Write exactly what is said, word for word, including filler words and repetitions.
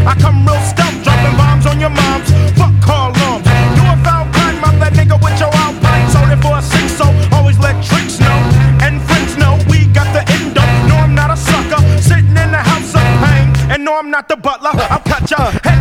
I come real stealth, dropping bombs on your moms. Fuck call alarms. Do a foul crime, I'm that nigga with your alpine. Sold it for a six, so always let tricks know. And friends know we got the endo. No, I'm not a sucker, sitting in the house of pain. And no, I'm not the butler, I'll cut ya. Hey,